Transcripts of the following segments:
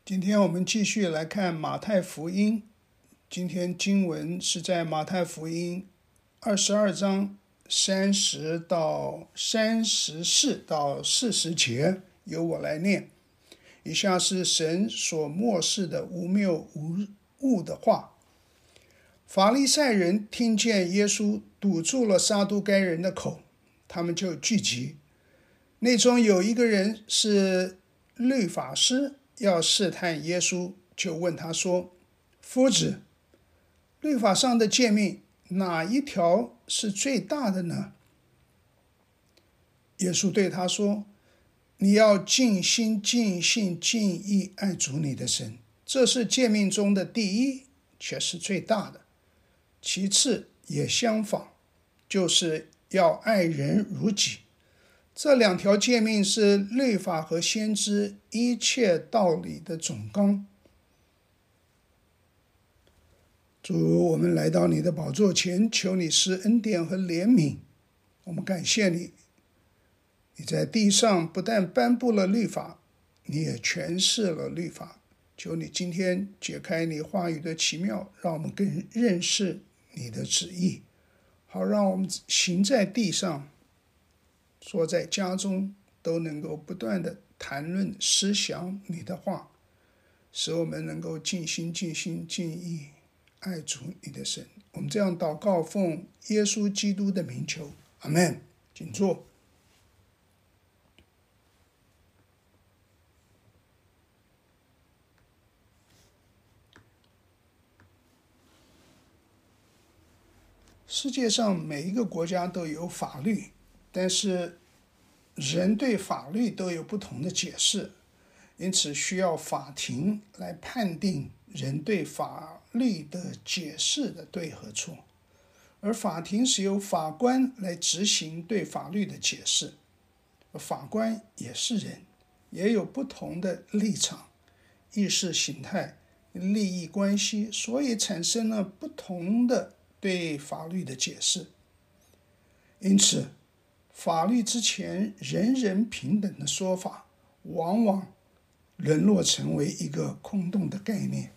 今天我们继续来看马太福音。今天经文是在马太福音22章34到40节，由我来念。以下是神所默示的无谬无误的话。法利赛人听见耶稣堵住了撒都该人的口，他们就聚集。内中有一个人是律法师，要试探耶稣，就问他说：夫子，律法上的诫命哪一条是最大的呢？耶稣对他说：你要尽心尽性尽意爱主你的神，这是诫命中的第一，却是最大的。其次也相仿，就是要爱人如己。这两条诫命是律法和先知一切道理的总纲。主，我们来到你的宝座前，求你施恩典和怜悯。我们感谢你，你在地上不但颁布了律法，你也诠释了律法。求你今天解开你话语的奇妙，让我们更认识你的旨意，好让我们行在地上，坐在家中，都能够不断的谈论思想你的话，使我们能够尽心尽心尽意爱主你的神。我们这样祷告，奉耶稣基督的名求，阿们。请坐。世界上每一个国家都有法律，但是人对法律都有不同的解释，因此需要法庭来判定人对法律的解释的对和错。而法庭是由法官来执行对法律的解释，而法官也是人，也有不同的立场、意识形态、利益关系，所以产生了不同的对法律的解释。因此法律之前人人平等的说法，往往沦落成为一个空洞的概念。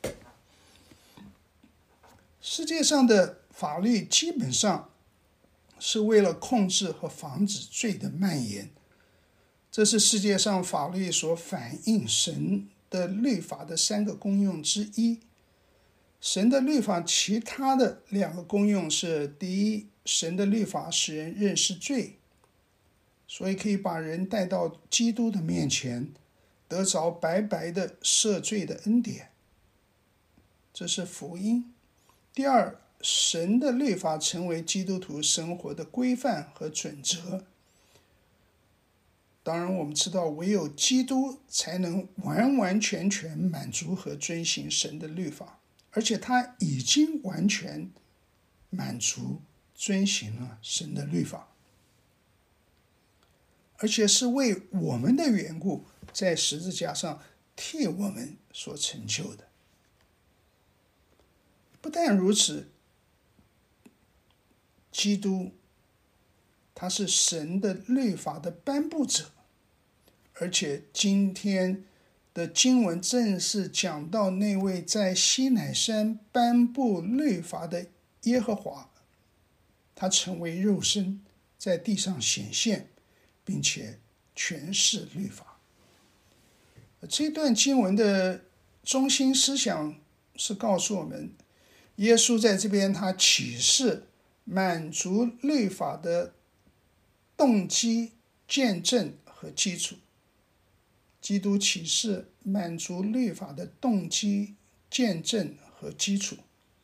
世界上的法律基本上是为了控制和防止罪的蔓延，这是世界上法律所反映神的律法的3个功用之一。神的律法其他的2个功用是：第一，神的律法使人认识罪，所以可以把人带到基督的面前，得着白白的赦罪的恩典，这是福音。第二，神的律法成为基督徒生活的规范和准则。当然我们知道，唯有基督才能完完全全满足和遵行神的律法，而且他已经完全满足遵行了神的律法，而且是为我们的缘故在十字架上替我们所成就的。不但如此，基督他是神的律法的颁布者，而且今天的经文正是讲到那位在西乃山颁布律法的耶和华，他成为肉身，在地上显现，并且诠释律法。这段经文的中心思想是告诉我们，耶稣在这边他启示满足律法的动机、见证和基础。基督启示满足律法的动机、见证和基础。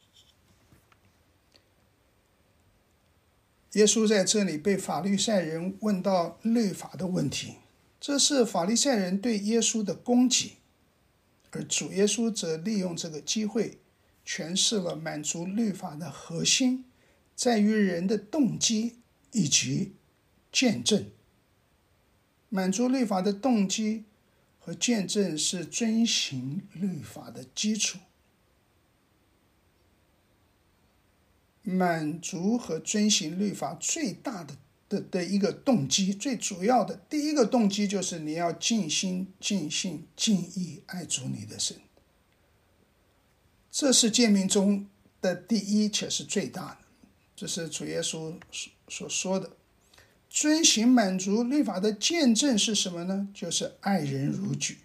耶稣在这里被法利赛人问到律法的问题，这是法利赛人对耶稣的攻击，而主耶稣则利用这个机会诠释了满足律法的核心在于人的动机以及见证。满足律法的动机和见证是遵行律法的基础。满足和遵行律法最大的的一个动机，最主要的第一个动机就是你要尽心、尽性、尽意爱主你的神。这是诫命中的第一，且是最大的。这是主耶稣所说的。遵行满足律法的见证是什么呢？就是爱人如己。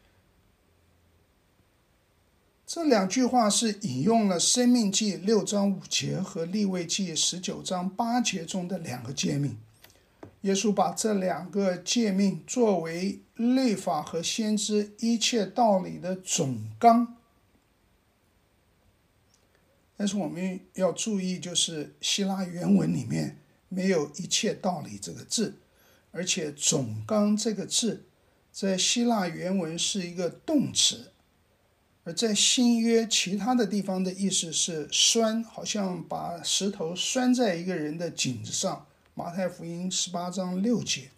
这两句话是引用了申命记6章5节和利未记19章8节中的两个诫命。耶稣把这两个诫命作为律法和先知一切道理的总纲。但是我们要注意，就是希腊原文里面没有一切道理这个字，而且总纲这个字在希腊原文是一个动词，而在新约其他的地方的意思是拴，好像把石头拴在一个人的颈子上。马太福音18章6节，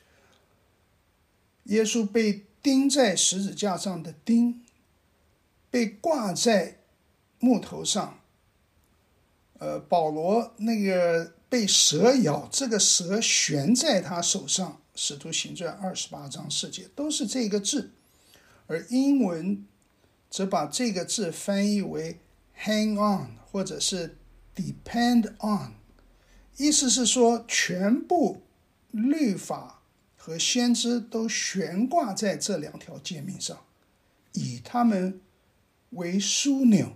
耶稣被钉在十字架上的钉，被挂在木头上。保罗那个被蛇咬，这个蛇悬在他手上，使徒行传28章4节，都是这个字。而英文则把这个字翻译为 hang on 或者是 depend on， 意思是说全部律法和先知都悬挂在这两条诫命上，以它们为枢纽。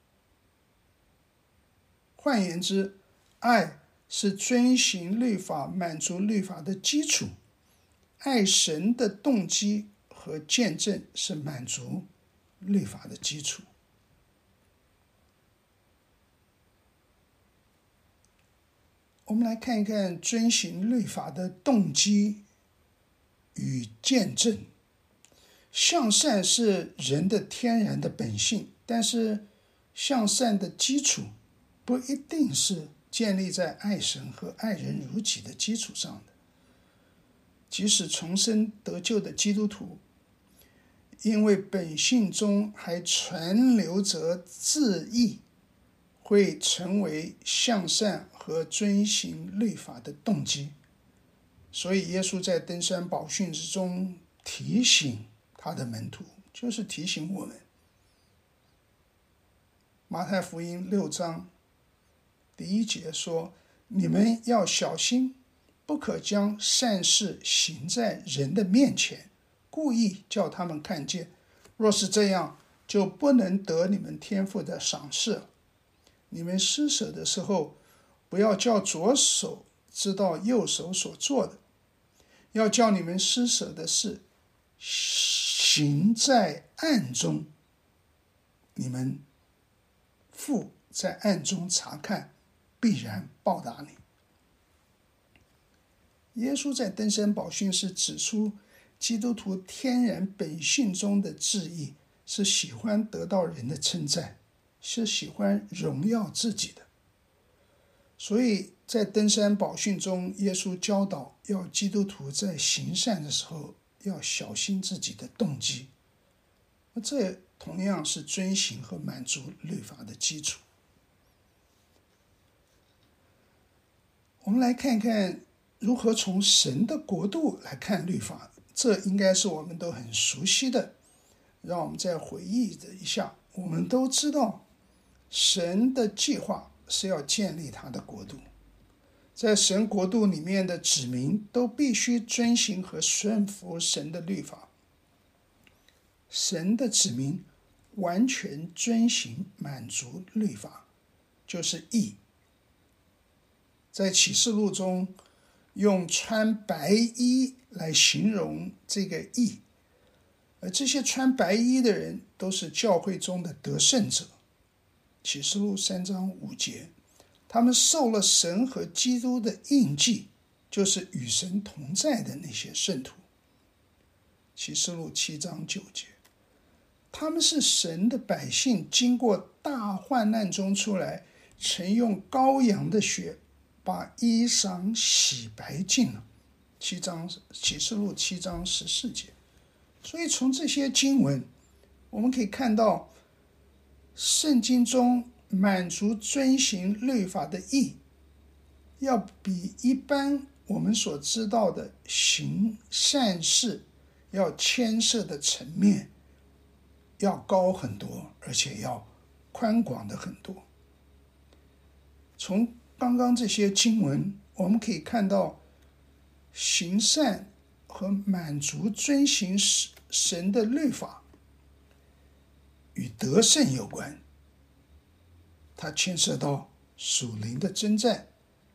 换言之，爱是遵行律法、满足律法的基础，爱神的动机和见证是满足律法的基础。我们来看一看遵行律法的动机与见证。向善是人的天然的本性，但是向善的基础不一定是建立在爱神和爱人如己的基础上的。即使重生得救的基督徒，因为本性中还存留着自义，会成为向善和遵行律法的动机。所以耶稣在登山宝训之中提醒他的门徒，就是提醒我们。马太福音6章1节说，你们要小心，不可将善事行在人的面前，故意叫他们看见，若是这样，就不能得你们天父的赏识了。你们施舍的时候，不要叫左手知道右手所做的，要叫你们施舍的事行在暗中，你们父在暗中查看，必然报答你。耶稣在登山宝训是指出基督徒天然本性中的志意，是喜欢得到人的称赞，是喜欢荣耀自己的。所以在登山宝训中，耶稣教导要基督徒在行善的时候要小心自己的动机，这同样是遵行和满足律法的基础。我们来看看如何从神的国度来看律法，这应该是我们都很熟悉的。让我们再回忆一下，我们都知道神的计划是要建立他的国度，在神国度里面的子民都必须遵行和顺服神的律法。神的子民完全遵行满足律法，就是义。在启示录中用穿白衣来形容这个义，而这些穿白衣的人都是教会中的得胜者。启示录3章5节，他们受了神和基督的印记，就是与神同在的那些圣徒。启示录7章9节，他们是神的百姓，经过大患难中出来，曾用羔羊的血把衣裳洗白净了。启示录7章14节。所以从这些经文我们可以看到，圣经中满足遵行律法的义，要比一般我们所知道的行善事要牵涉的层面要高很多，而且要宽广的很多。从刚刚这些经文，我们可以看到行善和满足遵行神的律法与得胜有关，它牵涉到属灵的征战。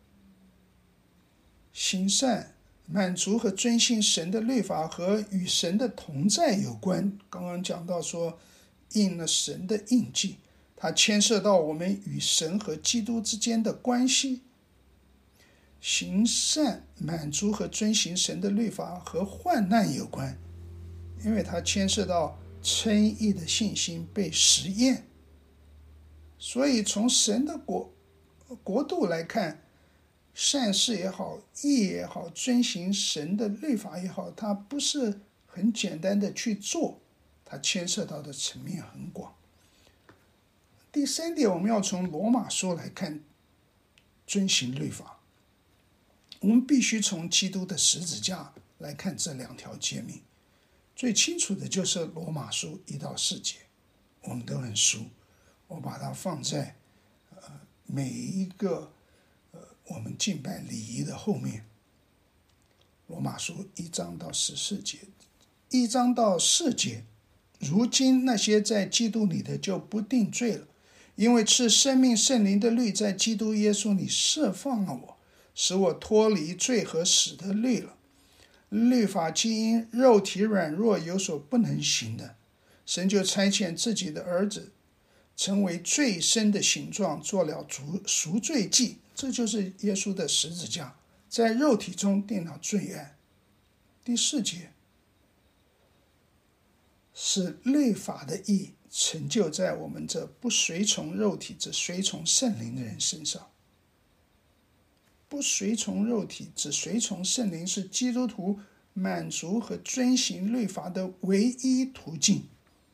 行善、满足和遵行神的律法和与神的同在有关。刚刚讲到说印了神的印记，它牵涉到我们与神和基督之间的关系。行善、满足和遵行神的律法和患难有关，因为它牵涉到称义的信心被实验。所以从神的国度来看，善事也好，义也好，遵行神的律法也好，它不是很简单的去做，它牵涉到的层面很广。第三点，我们要从罗马书来看遵行律法。我们必须从基督的十字架来看这两条诫命。最清楚的就是罗马书1到4节，我们都很熟，我把它放在每一个我们敬拜礼仪的后面。罗马书1章到14节，1章到4节，如今那些在基督里的就不定罪了，因为赐生命圣灵的律在基督耶稣里释放了我，使我脱离罪和死的律了。律法既因肉体软弱有所不能行的，神就差遣自己的儿子成为罪身的形状，做了赎罪祭。这就是耶稣的十字架，在肉体中定了罪案。第4节，使律法的义成就在我们这不随从肉体只随从圣灵的人身上。不随从肉体只随从圣灵是基督徒满足和遵行律法的唯一途径，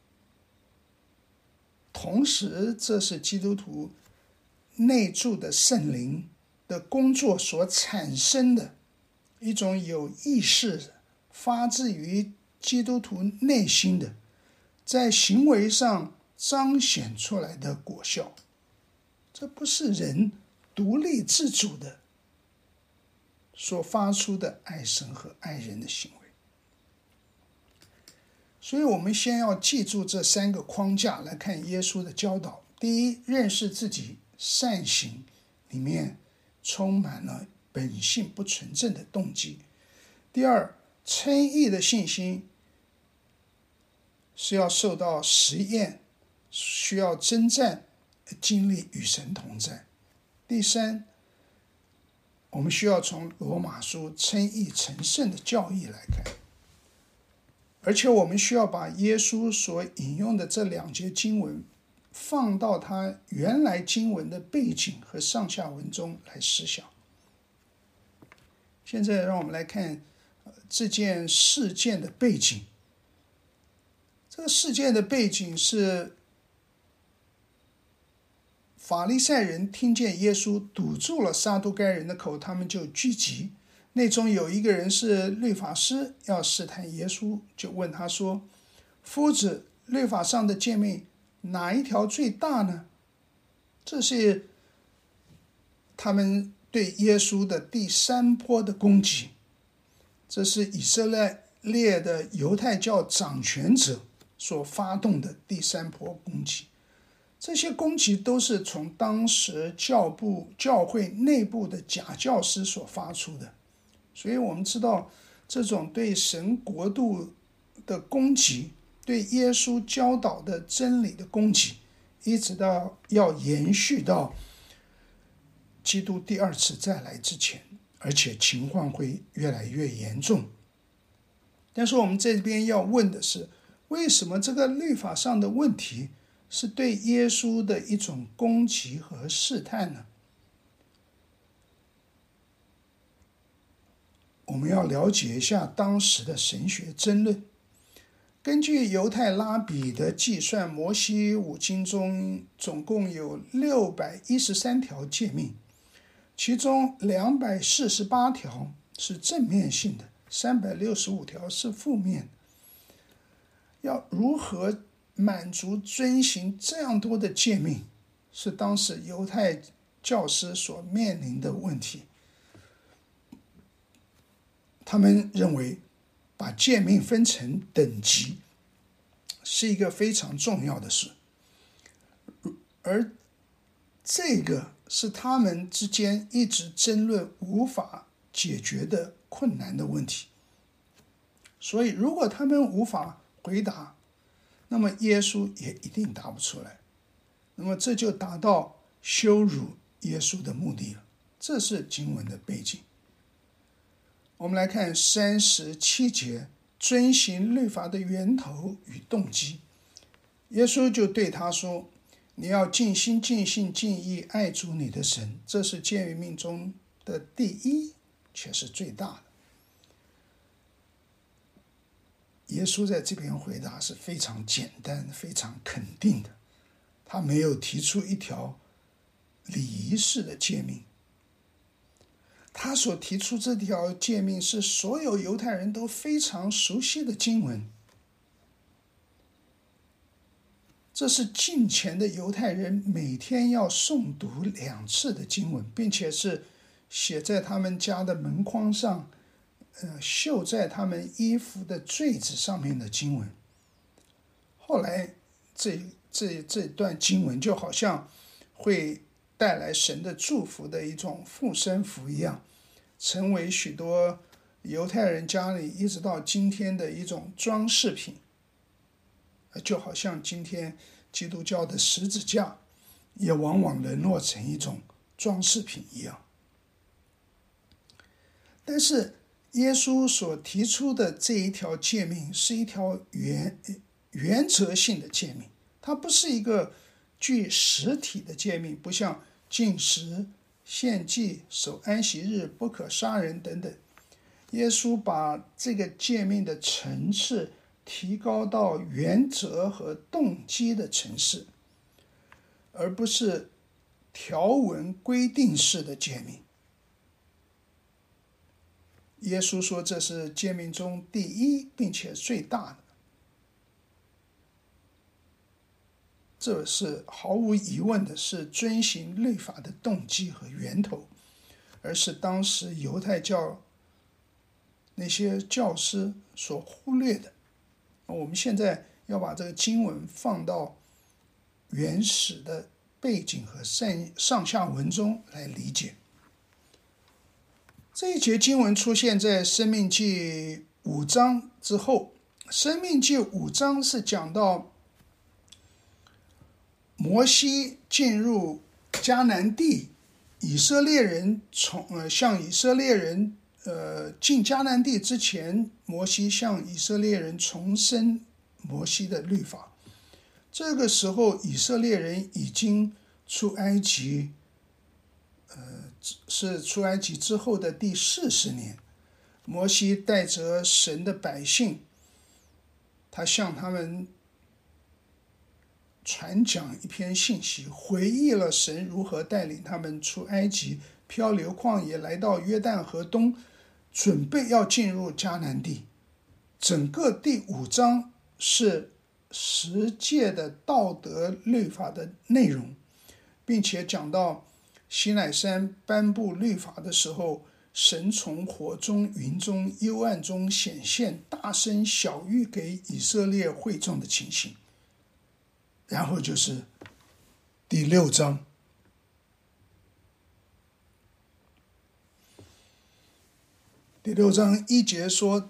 同时这是基督徒内住的圣灵的工作所产生的一种有意识发自于基督徒内心的在行为上彰显出来的果效。这不是人独立自主的所发出的爱神和爱人的行为。所以我们先要记住这3个框架来看耶稣的教导。第一，认识自己善行里面充满了本性不纯正的动机。第二，称义的信心是要受到实验，需要征战，经历与神同在。第三，我们需要从罗马书称义成圣的教义来看，而且我们需要把耶稣所引用的这2节经文放到他原来经文的背景和上下文中来思想。现在让我们来看这件事件的背景。这个事件的背景是法利赛人听见耶稣堵住了撒都该人的口，他们就聚集。内中有一个人是律法师，要试探耶稣，就问他说：夫子，律法上的诫命哪一条最大呢？这是他们对耶稣的第3波的攻击。这是以色列的犹太教掌权者所发动的第3波攻击。这些攻击都是从当时教会内部的假教师所发出的。所以我们知道，这种对神国度的攻击，对耶稣教导的真理的攻击，一直到要延续到基督第2次再来之前，而且情况会越来越严重。但是我们这边要问的是，为什么这个律法上的问题是对耶稣的一种攻击和试探呢？我们要了解一下当时的神学争论。根据犹太拉比的计算，摩西5经中总共有613条诫命，其中248条是正面性的，365条是负面的。要如何满足遵行这样多的诫命，是当时犹太教师所面临的问题。他们认为把诫命分成等级是一个非常重要的事，而这个是他们之间一直争论无法解决的困难的问题。所以如果他们无法回答，那么耶稣也一定答不出来，那么这就达到羞辱耶稣的目的了。这是经文的背景。我们来看37节，遵行律法的源头与动机。耶稣就对他说，你要尽心尽性尽意爱主你的神，这是诫命中的第一，却是最大的。耶稣在这边回答是非常简单非常肯定的，他没有提出一条礼仪式的诫命。他所提出这条诫命是所有犹太人都非常熟悉的经文，这是敬虔的犹太人每天要诵读2次的经文，并且是写在他们家的门框上，绣在他们衣服的坠子上面的经文。后来这段经文就好像会带来神的祝福的一种附身符一样，成为许多犹太人家里一直到今天的一种装饰品，就好像今天基督教的十字架也往往沦落成一种装饰品一样。但是耶稣所提出的这一条诫命是一条原则性的诫命，它不是一个具实体的诫命，不像禁食、献祭、守安息日、不可杀人等等。耶稣把这个诫命的层次提高到原则和动机的层次，而不是条文规定式的诫命。耶稣说这是诫命中第一并且最大的，这是毫无疑问的，是遵行律法的动机和源头，而是当时犹太教那些教师所忽略的。我们现在要把这个经文放到原始的背景和上下文中来理解。这一节经文出现在申命记5章之后。申命记5章是讲到摩西进入迦南地，以色列人向以色列人进迦南地之前，摩西向以色列人重申摩西的律法。这个时候以色列人已经出埃及，是出埃及之后的第40年。摩西带着神的百姓，他向他们传讲一篇信息，回忆了神如何带领他们出埃及，漂流旷野，来到约旦河东，准备要进入迦南地。整个第5章是10诫的道德律法的内容，并且讲到西乃山颁布律法的时候，神从火中、云中、幽暗中显现，大声晓谕给以色列会众的情形。然后就是第6章，第6章1节说，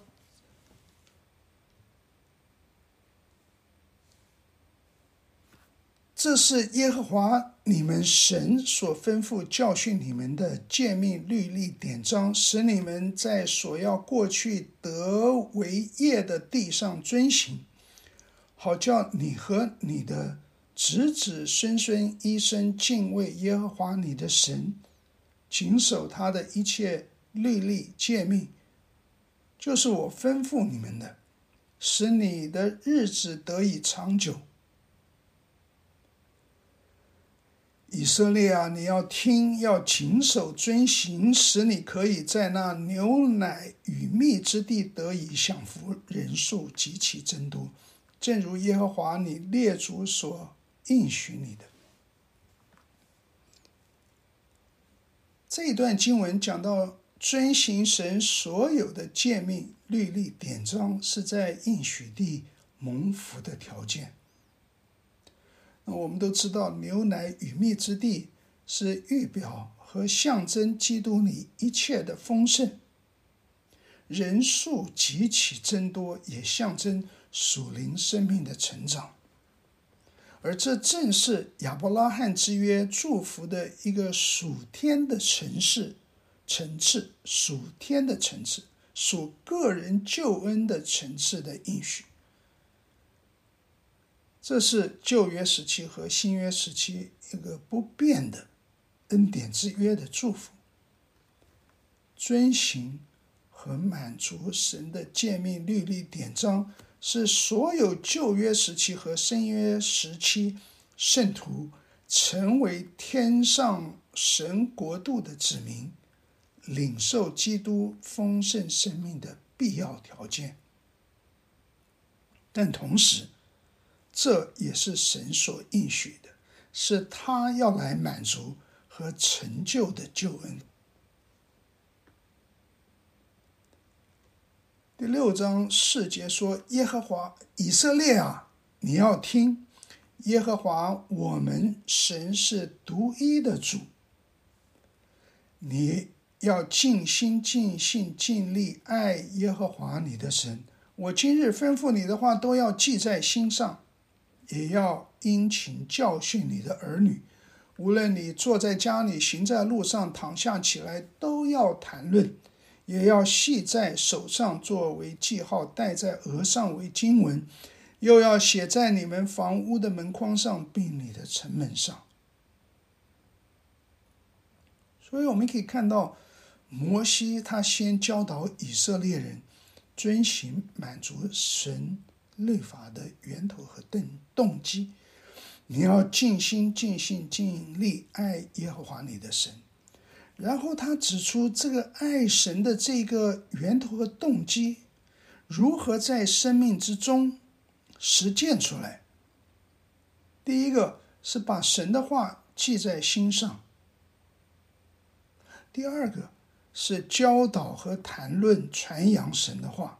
这是耶和华你们神所吩咐教训你们的诫命律例典章，使你们在所要过去得为业的地上遵行，好叫你和你的子子孙孙一生敬畏耶和华你的神，谨守他的一切律例诫命，就是我吩咐你们的，使你的日子得以长久。 以色列啊，你要听，要谨守遵行，使你可以在那牛奶与蜜之地得以享福，人数极其增多，正如耶和华你列祖所应许你的。这一段经文讲到遵行神所有的诫命、律例、典章，是在应许地蒙福的条件。那我们都知道，牛奶与蜜之地是预表和象征基督里一切的丰盛，人数极其增多，也象征属灵生命的成长。而这正是亚伯拉罕之约祝福的一个属天的层次，属天的层次，属个人救恩的层次的应许。这是旧约时期和新约时期一个不变的恩典之约的祝福。遵行和满足神的诫命、律例、典章，是所有旧约时期和新约时期圣徒成为天上神国度的子民，领受基督丰盛生命的必要条件。但同时，这也是神所应许的，是他要来满足和成就的救恩。第6章4节说，耶和华以色列啊，你要听，耶和华我们神是独一的主，你要尽心尽性尽力爱耶和华你的神。我今日吩咐你的话都要记在心上，也要殷勤教训你的儿女，无论你坐在家里，行在路上，躺下起来，都要谈论，也要系在手上作为记号，戴在额上为经文，又要写在你们房屋的门框上，并你的城门上。所以我们可以看到，摩西他先教导以色列人遵行满足神律法的源头和动机。你要尽心尽性尽力爱耶和华你的神。然后他指出这个爱神的这个源头和动机如何在生命之中实践出来。第一个是把神的话记在心上，第二个是教导和谈论传扬神的话。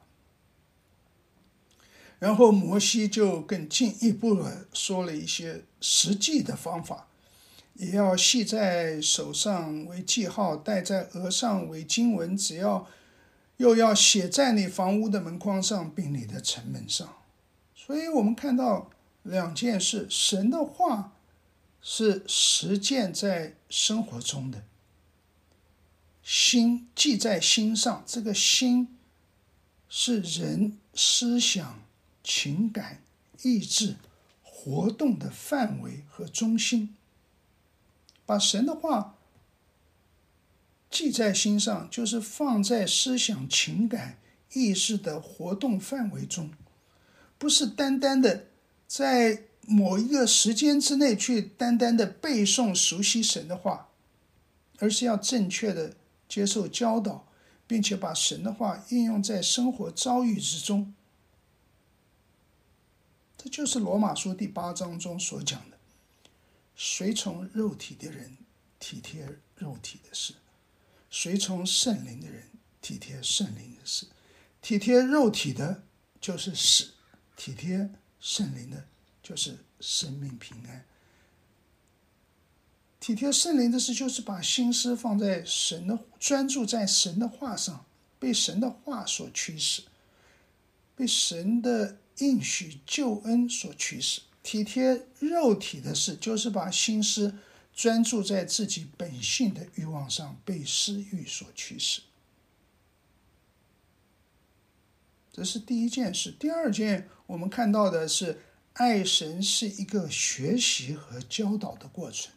然后摩西就更进一步的说了一些实际的方法，也要系在手上为记号，戴在额上为经文，又要写在你房屋的门框上，并你的城门上。所以我们看到2件事，神的话是实践在生活中的，心记在心上，这个心是人思想、情感、意志活动的范围和中心。把神的话记在心上，就是放在思想、情感、意识的活动范围中，不是单单的在某一个时间之内去单单的背诵熟悉神的话，而是要正确的接受教导，并且把神的话应用在生活遭遇之中。这就是罗马书第8章中所讲的，随从肉体的人体贴肉体的事，随从圣灵的人体贴圣灵的事。体贴肉体的就是死，体贴圣灵的就是生命平安。体贴圣灵的事，就是把心思放在专注在神的话上，被神的话所驱使，被神的应许救恩所驱使。体贴肉体的事，就是把心思专注在自己本性的欲望上，被私欲所驱使。这是第一件事。第二件，我们看到的是爱神是一个学习和教导的过程。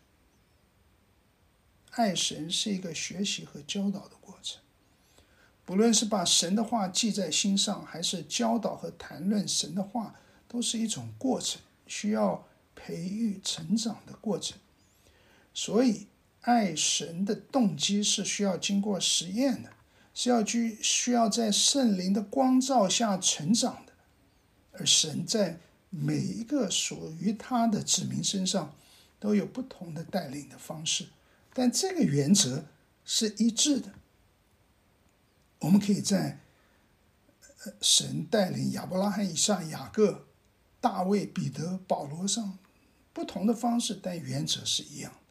爱神是一个学习和教导的过程，不论是把神的话记在心上，还是教导和谈论神的话，都是一种过程，需要培育成长的过程。 所以爱神的动机是需要经过实验的，是需要在圣灵的光照下成长的。而神在每一个属于他的子民身上都有不同的带领的方式，但这个原则是一致的。我们可以在神带领亚伯拉罕、以撒、雅各、大卫、彼得、保罗上不同的方式，但原则是一样的。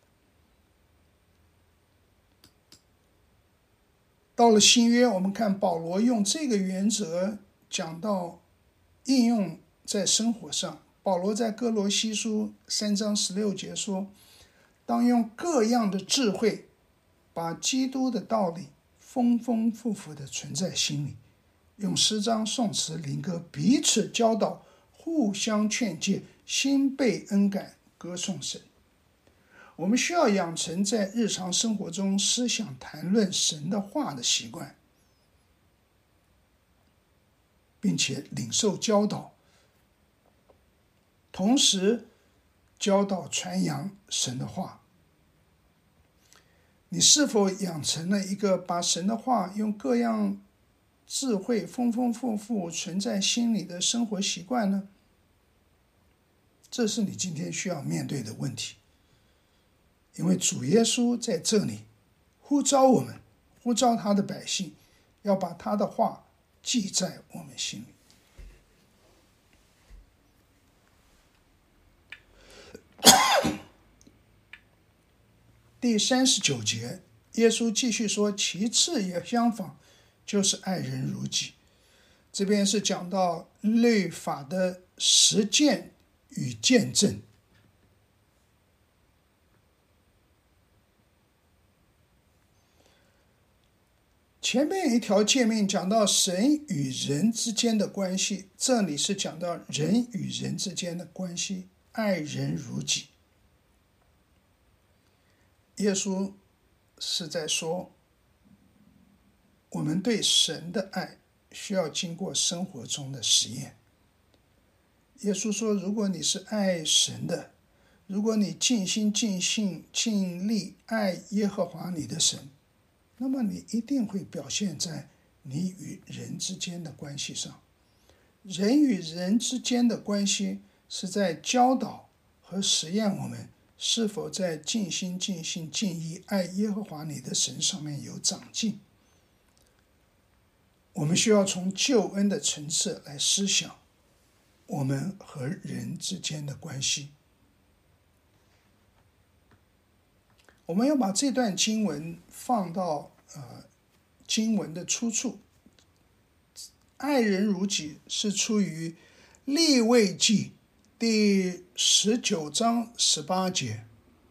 到了新约，我们看保罗用这个原则讲到应用在生活上。保罗在哥罗西书3章16节说，当用各样的智慧把基督的道理丰丰富富地存在心里，用诗章、颂词、灵歌彼此教导，互相劝诫，心被恩感，歌颂神。我们需要养成在日常生活中思想谈论神的话的习惯，并且领受教导，同时教导传扬神的话。你是否养成了一个把神的话用各样智慧丰丰富富存在心里的生活习惯呢？这是你今天需要面对的问题。因为主耶稣在这里呼召我们，呼召他的百姓，要把他的话记在我们心里。第39节，耶稣继续说，其次也相仿，就是爱人如己。这边是讲到律法的实践与见证。前面一条诫命讲到神与人之间的关系，这里是讲到人与人之间的关系，爱人如己。耶稣是在说，我们对神的爱需要经过生活中的实验。耶稣说，如果你是爱神的，如果你尽心尽性尽力爱耶和华你的神，那么你一定会表现在你与人之间的关系上。人与人之间的关系是在教导和实验我们是否在尽心尽性尽意爱耶和华你的神上面有长进。我们需要从救恩的层次来思想我们和人之间的关系。我们要把这段经文放到经文的出处。爱人如己是出于利未记第19章18节。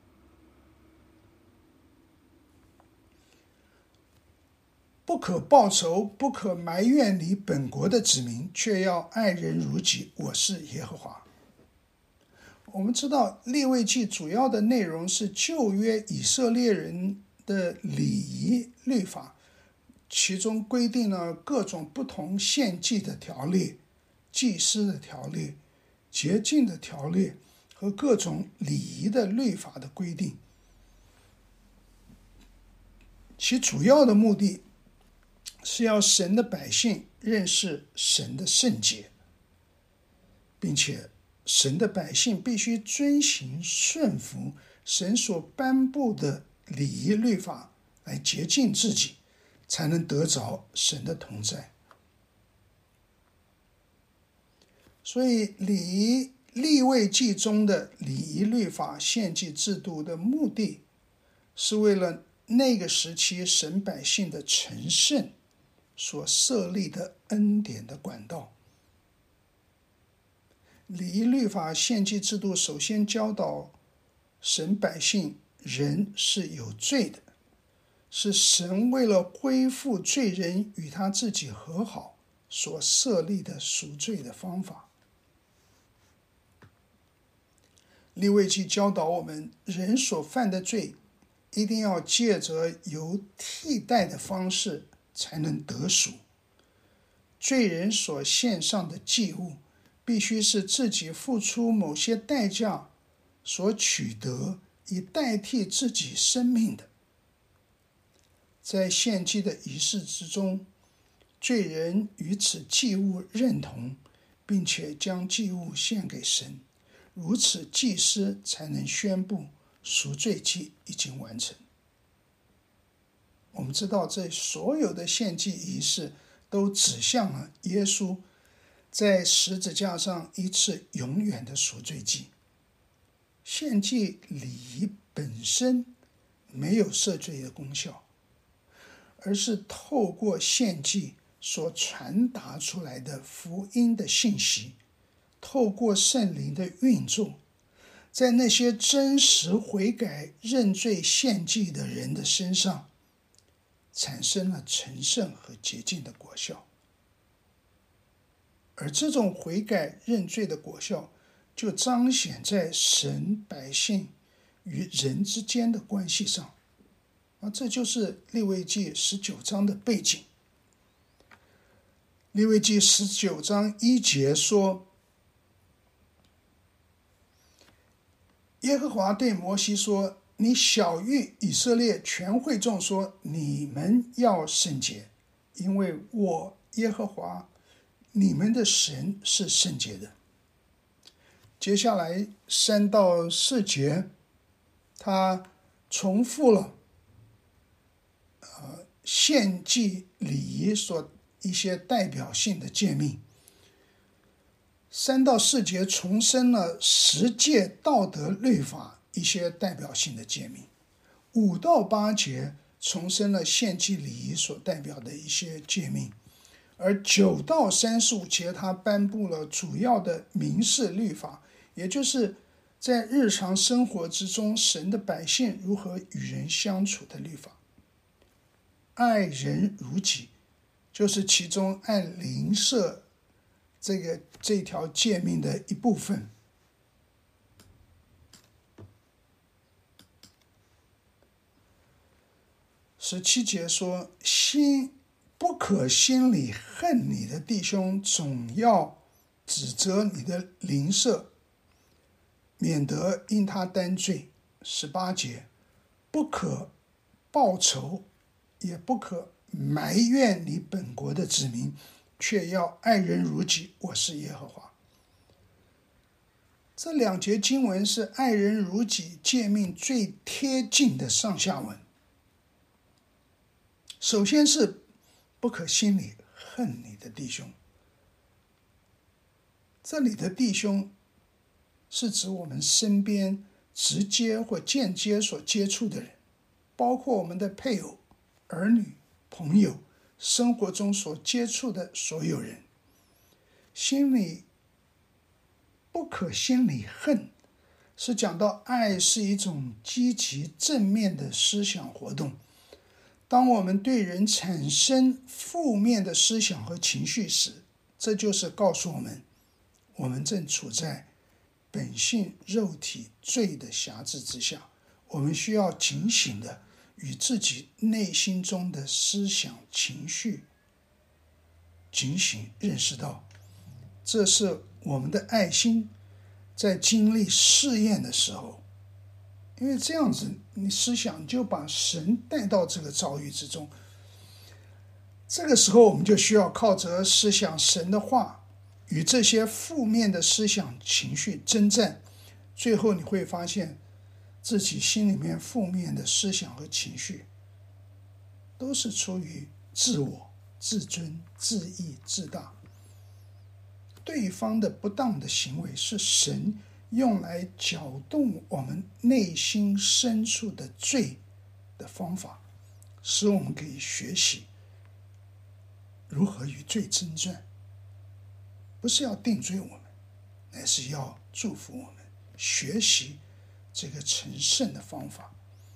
不可报仇，不可埋怨你本国的子民，却要爱人如己，我是耶和华。我们知道利未记主要的内容是旧约以色列人的礼仪律法，其中规定了各种不同献祭的条例、祭司的条例、洁净的条例和各种礼仪的律法的规定。其主要的目的是要神的百姓认识神的圣洁，并且神的百姓必须遵行顺服神所颁布的礼仪律法来洁净自己，才能得着神的同在。所以利未记中的礼仪律法献祭制度的目的是为了那个时期神百姓的成圣所设立的恩典的管道。礼仪律法献祭制度首先教导神百姓人是有罪的，是神为了恢复罪人与他自己和好所设立的赎罪的方法。利未记教导我们，人所犯的罪一定要借着由替代的方式才能得赎。罪人所献上的祭物必须是自己付出某些代价所取得以代替自己生命的。在献祭的仪式之中，罪人与此祭物认同，并且将祭物献给神，如此祭司才能宣布赎罪祭已经完成。我们知道，这所有的献祭仪式都指向了耶稣在十字架上一次永远的赎罪祭。献祭礼仪本身没有赦罪的功效，而是透过献祭所传达出来的福音的信息，透过圣灵的运作，在那些真实悔改认罪献祭的人的身上产生了成圣和洁净的果效。而这种悔改认罪的果效就彰显在神百姓与人之间的关系上。这就是利未记19章的背景。利未记19章1节说，耶和华对摩西说，你晓谕以色列全会众说，你们要圣洁，因为我耶和华你们的神是圣洁的。接下来3到4节，他重复了献祭礼仪所一些代表性的诫命。3到4节重申了10诫道德律法一些代表性的诫命。5到8节重申了献祭礼仪所代表的一些诫命。而9到35节他颁布了主要的民事律法，也就是在日常生活之中神的百姓如何与人相处的律法。爱人如己就是其中按邻舍这条诫命的一部分。17节说，不可心里恨你的弟兄，总要指责你的邻舍，免得因他担罪。18节，不可报仇，也不可埋怨你本国的子民，却要爱人如己，我是耶和华。这2节经文是爱人如己诫命最贴近的上下文。首先是不可心里恨你的弟兄，这里的弟兄是指我们身边直接或间接所接触的人，包括我们的配偶、儿女、朋友，生活中所接触的所有人。不可心里恨，是讲到爱是一种积极正面的思想活动。当我们对人产生负面的思想和情绪时，这就是告诉我们，我们正处在本性肉体罪的辖制之下。我们需要警醒的与自己内心中的思想情绪警醒，认识到这是我们的爱心在经历试验的时候。因为这样子你思想就把神带到这个遭遇之中，这个时候我们就需要靠着思想神的话，与这些负面的思想情绪征战。最后你会发现自己心里面负面的思想和情绪都是出于自我、自尊、自义、自大。对方的不当的行为是神用来搅动我们内心深处的罪的方法，使我们可以学习如何与罪征战。不是要定罪我们，乃是要祝福我们，学习这个成圣的方法。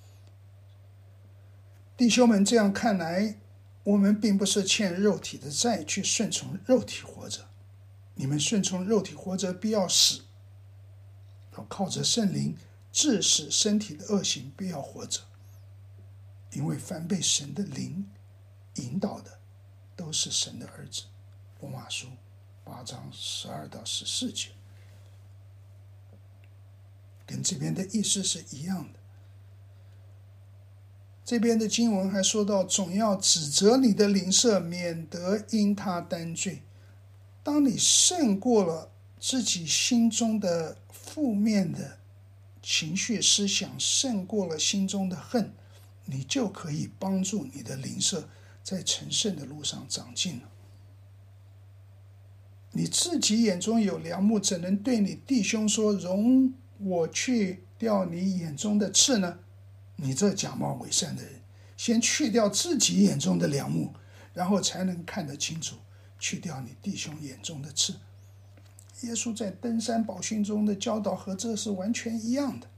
弟兄们，这样看来，我们并不是欠肉体的债去顺从肉体活着。你们顺从肉体活着，必要死；要靠着圣灵治死身体的恶行，必要活着。因为凡被神的灵引导的，都是神的儿子。罗马书8章12到14节，跟这边的意思是一样的。 这边的经文还说到，总要指责你的邻舍，免得因他担罪。当你胜过了自己心中的负面的情绪思想，胜过了心中的恨，你就可以帮助你的邻舍在成圣的路上长进了。你自己眼中有梁木，怎能对你弟兄说，容我去掉你眼中的刺呢？你这假冒伪善的人，先去掉自己眼中的梁木，然后才能看得清楚，去掉你弟兄眼中的刺。耶稣在登山宝训中的教导和这是完全一样的。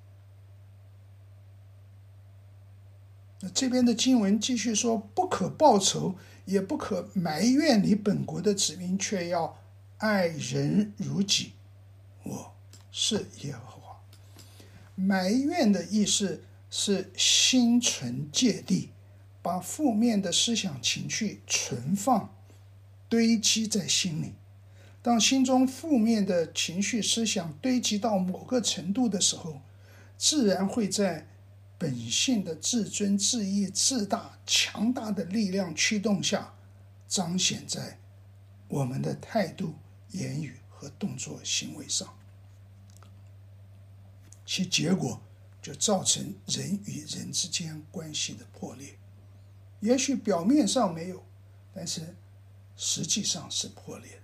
那这边的经文继续说，不可报仇，也不可埋怨你本国的子民，却要爱人如己。我是耶和华。埋怨的意思是心存芥蒂，把负面的思想情绪存放堆积在心里。当心中负面的情绪思想堆积到某个程度的时候，自然会在本性的自尊自义自大强大的力量驱动下，彰显在我们的态度言语和动作行为上，其结果就造成人与人之间关系的破裂。也许表面上没有，但是实际上是破裂的。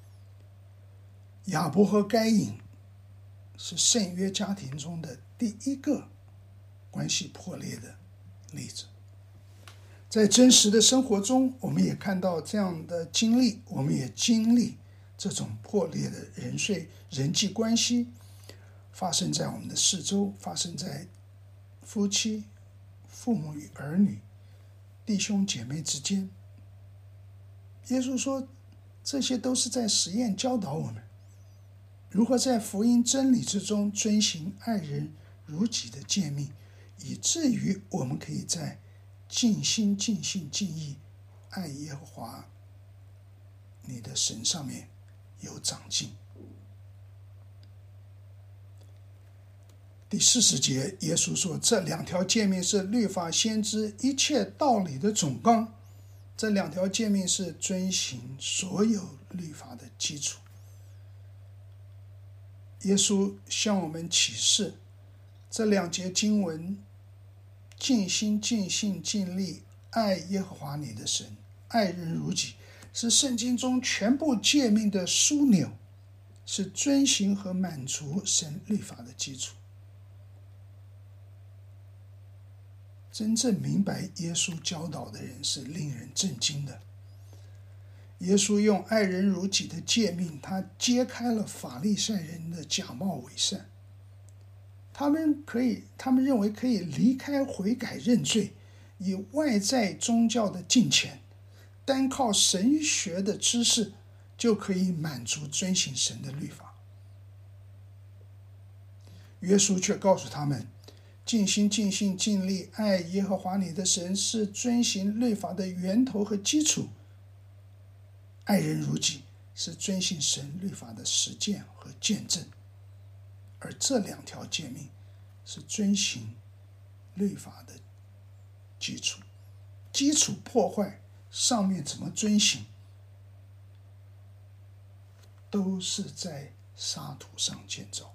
亚伯和该隐是圣约家庭中的第一个关系破裂的例子。在真实的生活中，我们也看到这样的经历，我们也经历这种破裂的人际关系发生在我们的四周，发生在夫妻、父母与儿女、弟兄姐妹之间。耶稣说，这些都是在实验教导我们如何在福音真理之中遵行爱人如己的诫命，以至于我们可以在尽心尽性尽意爱耶和华你的神上面有长进。第40节，耶稣说，这两条诫命是律法先知一切道理的总纲。这两条诫命是遵行所有律法的基础。耶稣向我们启示，这两节经文，尽心尽性尽力爱耶和华你的神，爱人如己，是圣经中全部诫命的枢纽，是遵行和满足神律法的基础。真正明白耶稣教导的人是令人震惊的。耶稣用爱人如己的诫命，他揭开了法利赛人的假冒伪善。他们认为可以离开悔改认罪，以外在宗教的敬虔，单靠神学的知识就可以满足遵行神的律法。耶稣却告诉他们，尽心尽性尽力爱耶和华你的神是遵行律法的源头和基础，爱人如己是遵行神律法的实践和见证，而这两条诫命是遵行律法的基础。基础破坏，上面怎么遵行，都是在沙土上建造。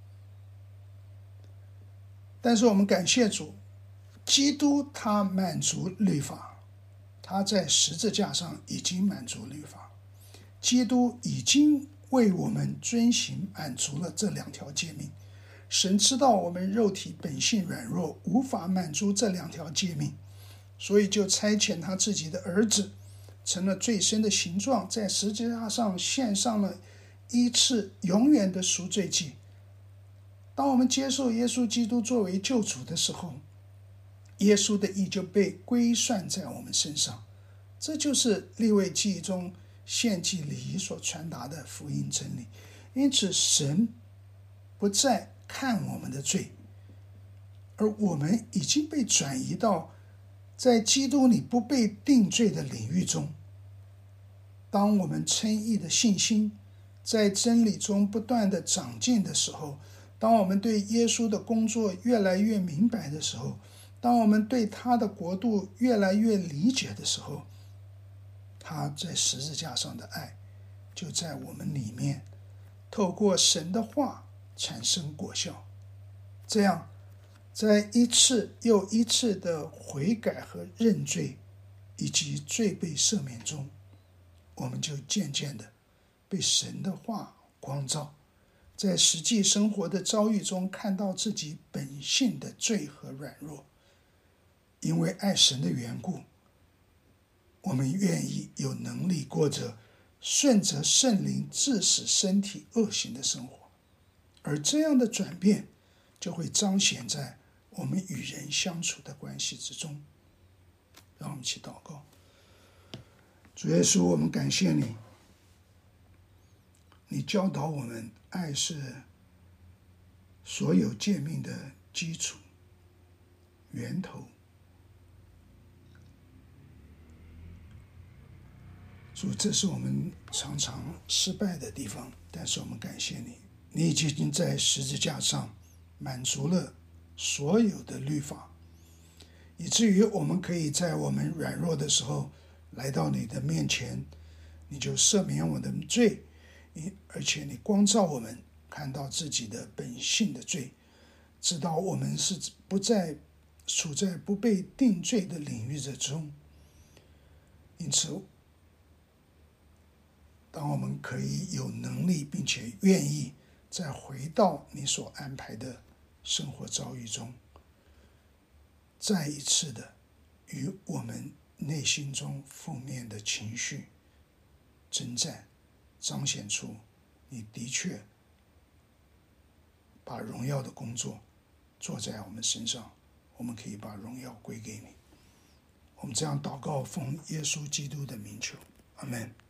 但是我们感谢主，基督他满足律法，他在十字架上已经满足律法，基督已经为我们遵行满足了这两条诫命。神知道我们肉体本性软弱，无法满足这两条诫命，所以就差遣他自己的儿子，成了罪身的形状，在十字架上献上了一次永远的赎罪祭。当我们接受耶稣基督作为救主的时候，耶稣的义就被归算在我们身上。这就是利未记中献祭礼仪所传达的福音真理。因此神不再看我们的罪，而我们已经被转移到在基督里不被定罪的领域中。当我们称义的信心在真理中不断的长进的时候，当我们对耶稣的工作越来越明白的时候， 当我们对他的国度越来越理解的时候，他在十字架上的爱就在我们里面透过神的话产生果效。这样在一次又一次的悔改和认罪以及罪被赦免中，我们就渐渐的被神的话光照，在实际生活的遭遇中看到自己本性的罪和软弱。因为爱神的缘故，我们愿意有能力过着顺着圣灵致使身体恶行的生活，而这样的转变就会彰显在我们与人相处的关系之中。让我们一起祷告。主耶稣，我们感谢你，你教导我们爱是所有诫命的基础、源头。主，这是我们常常失败的地方，但是我们感谢你，你已经在十字架上满足了所有的律法，以至于我们可以在我们软弱的时候来到你的面前，你就赦免我们的罪，而且你光照我们看到自己的本性的罪，知道我们是不再处在不被定罪的领域之中。因此当我们可以有能力并且愿意再回到你所安排的生活遭遇中，再一次的与我们内心中负面的情绪征战，彰显出你的确把荣耀的工作做在我们身上，我们可以把荣耀归给你。我们这样祷告，奉耶稣基督的名求，阿们。